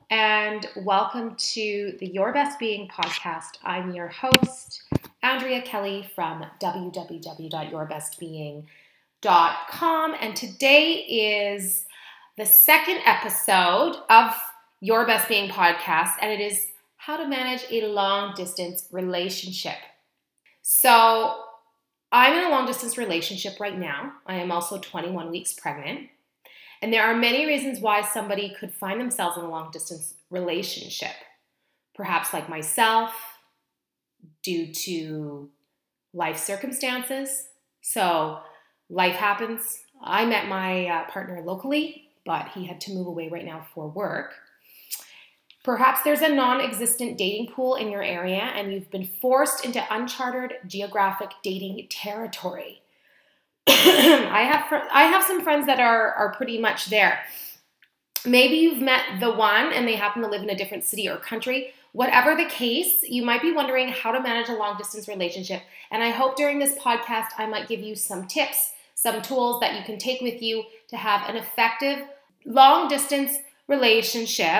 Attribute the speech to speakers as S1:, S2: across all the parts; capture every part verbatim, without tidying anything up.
S1: and welcome to the Your Best Being podcast. I'm your host, Andrea Kelly from w w w dot your best being dot com, and today is the second episode of Your Best Being podcast, and it is how to manage a long-distance relationship. So, I'm in a long-distance relationship right now. I am also twenty-one weeks pregnant. And there are many reasons why somebody could find themselves in a long-distance relationship. Perhaps like myself, due to life circumstances. So life happens. I met my uh, partner locally, but he had to move away right now for work. Perhaps there's a non-existent dating pool in your area and you've been forced into uncharted geographic dating territory. I have fr- I have some friends that are are pretty much there. Maybe you've met the one and they happen to live in a different city or country. Whatever the case, you might be wondering how to manage a long-distance relationship. And I hope during this podcast I might give you some tips, some tools that you can take with you to have an effective long-distance relationship.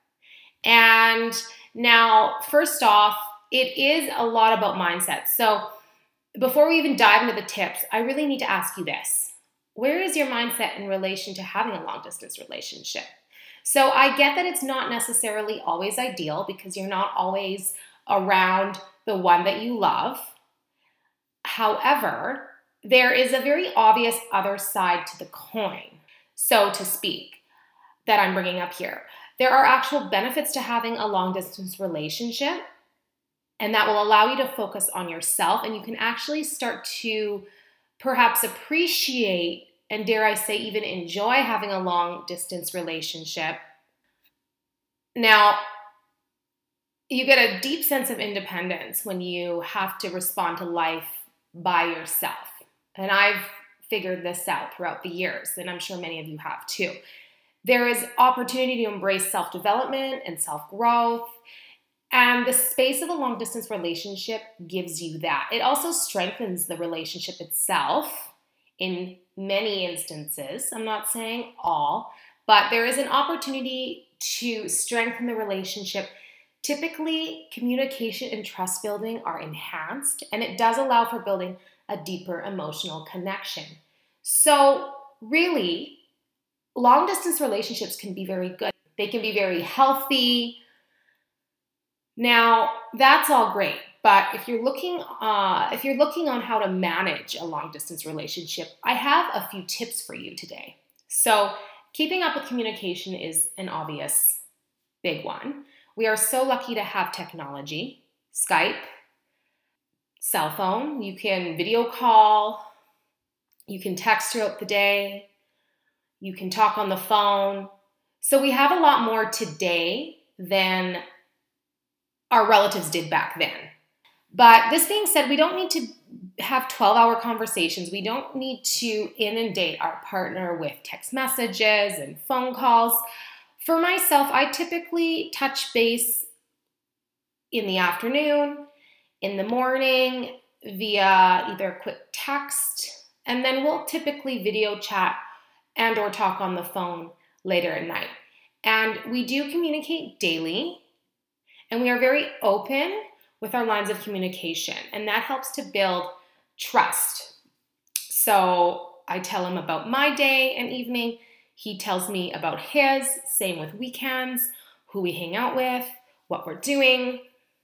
S1: And now, first off, it is a lot about mindset. So before we even dive into the tips, I really need to ask you this. Where is your mindset in relation to having a long-distance relationship? So I get that it's not necessarily always ideal because you're not always around the one that you love. However, there is a very obvious other side to the coin, so to speak, that I'm bringing up here. There are actual benefits to having a long-distance relationship. And that will allow you to focus on yourself, and you can actually start to perhaps appreciate and, dare I say, even enjoy having a long distance relationship. Now, you get a deep sense of independence when you have to respond to life by yourself. And I've figured this out throughout the years, and I'm sure many of you have too. There is opportunity to embrace self-development and self-growth. And the space of a long-distance relationship gives you that. It also strengthens the relationship itself in many instances. I'm not saying all, but there is an opportunity to strengthen the relationship. Typically, communication and trust building are enhanced, and it does allow for building a deeper emotional connection. So really, long-distance relationships can be very good. They can be very healthy. Now, that's all great, but if you're looking uh, if you're looking on how to manage a long-distance relationship, I have a few tips for you today. So, keeping up with communication is an obvious big one. We are so lucky to have technology, Skype, cell phone. You can video call, you can text throughout the day, you can talk on the phone. So we have a lot more today than our relatives did back then. But this being said, we don't need to have twelve-hour conversations. We don't need to inundate our partner with text messages and phone calls. For myself, I typically touch base in the afternoon, in the morning, via either a quick text, and then we'll typically video chat and or talk on the phone later at night. And we do communicate daily. And we are very open with our lines of communication, and that helps to build trust. So I tell him about my day and evening. He tells me about his, same with weekends, who we hang out with, what we're doing.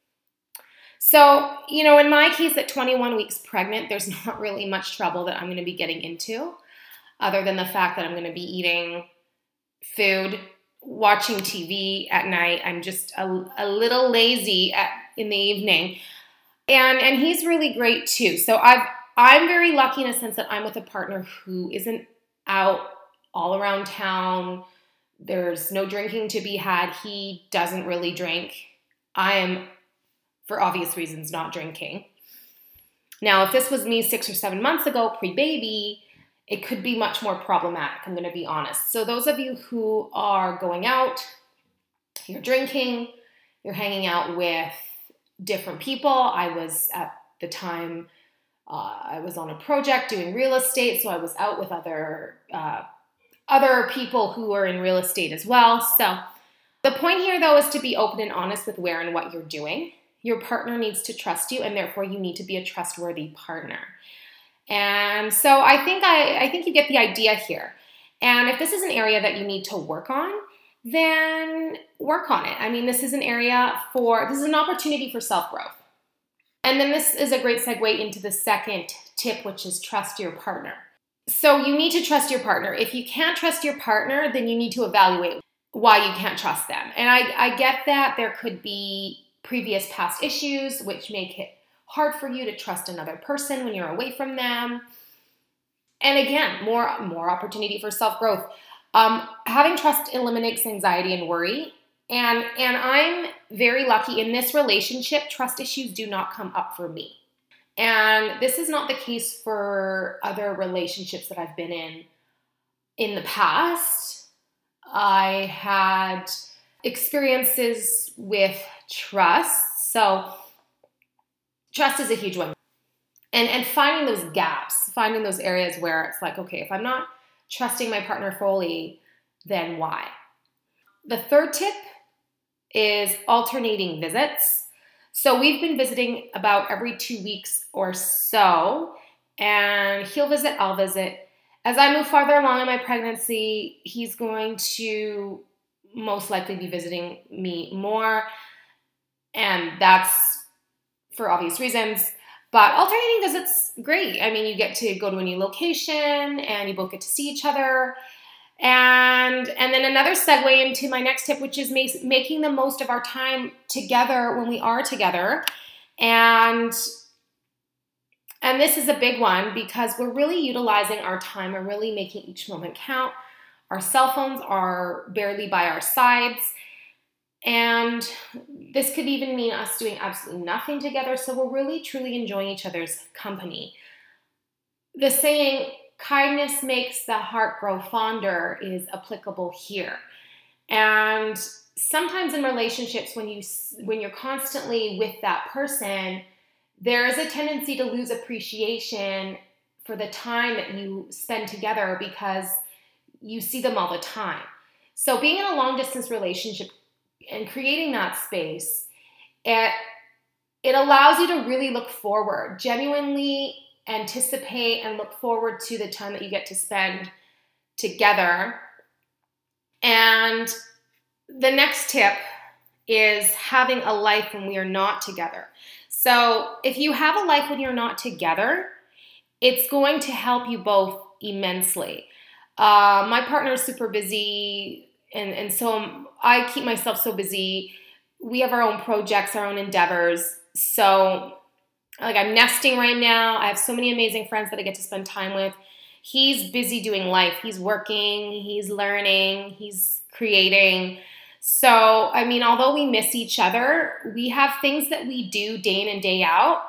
S1: So, you know, in my case at twenty-one weeks pregnant, there's not really much trouble that I'm going to be getting into, other than the fact that I'm going to be eating food, watching T V at night. I'm just a, a little lazy at, in the evening. And and he's really great too. So I've, I'm very lucky in a sense that I'm with a partner who isn't out all around town. There's no drinking to be had. He doesn't really drink. I am, for obvious reasons, not drinking. Now, if this was me six or seven months ago, pre-baby, it could be much more problematic, I'm going to be honest. So those of you who are going out, you're drinking, you're hanging out with different people. I was at the time, uh, I was on a project doing real estate, so I was out with other uh, other people who are in real estate as well. So The point here, though, is to be open and honest with where and what you're doing. Your partner needs to trust you, and therefore you need to be a trustworthy partner. And so I think I, I think you get the idea here. And if this is an area that you need to work on, then work on it. I mean, this is an area for, this is an opportunity for self-growth. And then this is a great segue into the second tip, which is trust your partner. So you need to trust your partner. If you can't trust your partner, then you need to evaluate why you can't trust them. And I, I get that there could be previous past issues, which make it hard for you to trust another person when you're away from them. And again, more, more opportunity for self-growth. Um, having trust eliminates anxiety and worry. And, and I'm very lucky in this relationship, trust issues do not come up for me. And this is not the case for other relationships that I've been in in the past. I had experiences with trust. So trust is a huge one. And, and finding those gaps, finding those areas where it's like, okay, if I'm not trusting my partner fully, then why? The third tip is alternating visits. So we've been visiting about every two weeks or so, and he'll visit, I'll visit. As I move farther along in my pregnancy, he's going to most likely be visiting me more, and that's for obvious reasons. But alternating visits, great. I mean, you get to go to a new location, and you both get to see each other. And and then another segue into my next tip, which is ma- making the most of our time together when we are together. And, and this is a big one because we're really utilizing our time. We're really making each moment count. Our cell phones are barely by our sides. And this could even mean us doing absolutely nothing together. So we're really, truly enjoying each other's company. The saying, kindness makes the heart grow fonder, is applicable here. And sometimes in relationships, when you when you're constantly with that person, there is a tendency to lose appreciation for the time that you spend together because you see them all the time. So being in a long distance relationship and creating that space, it it allows you to really look forward, genuinely anticipate and look forward to the time that you get to spend together. And the next tip is having a life when we are not together. So if you have a life when you're not together, it's going to help you both immensely. Uh, my partner is super busy, and, and so I keep myself so busy. We have our own projects, our own endeavors. So like I'm nesting right now. I have so many amazing friends that I get to spend time with. He's busy doing life. He's working, he's learning, he's creating. So, I mean, although we miss each other, we have things that we do day in and day out,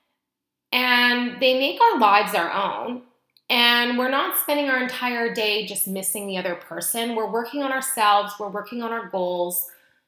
S1: and they make our lives our own. And we're not spending our entire day just missing the other person. We're working on ourselves. We're working on our goals.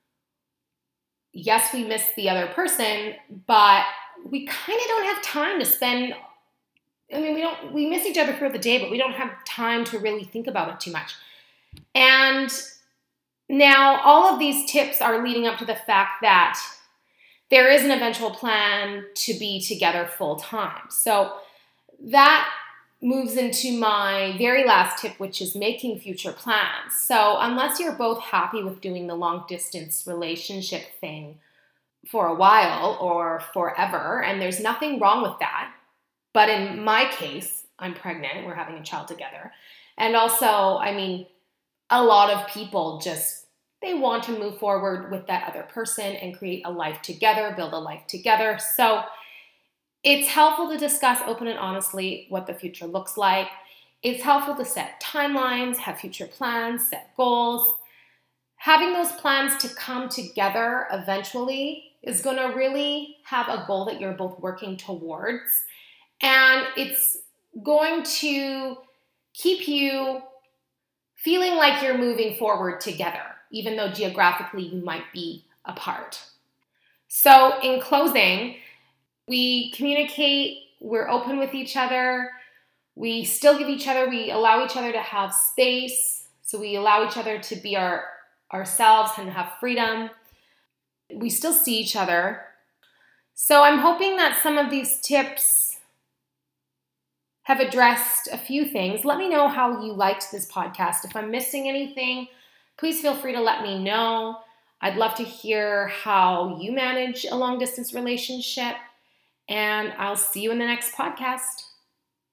S1: Yes, we miss the other person, but we kind of don't have time to spend, I mean, we don't, we miss each other throughout the day, but we don't have time to really think about it too much. And now all of these tips are leading up to the fact that there is an eventual plan to be together full time. So that moves into my very last tip, which is making future plans. So unless you're both happy with doing the long distance relationship thing for a while or forever, and there's nothing wrong with that. But in my case, I'm pregnant, we're having a child together. And also, I mean, a lot of people just, they want to move forward with that other person and create a life together, build a life together. So it's helpful to discuss open and honestly what the future looks like. It's helpful to set timelines, have future plans, set goals. Having those plans to come together eventually is going to really have a goal that you're both working towards. And it's going to keep you feeling like you're moving forward together, even though geographically you might be apart. So in closing, we communicate, we're open with each other, we still give each other, we allow each other to have space, so we allow each other to be our ourselves and have freedom. We still see each other. So I'm hoping that some of these tips have addressed a few things. Let me know how you liked this podcast. If I'm missing anything, please feel free to let me know. I'd love to hear how you manage a long distance relationship, and I'll see you in the next podcast.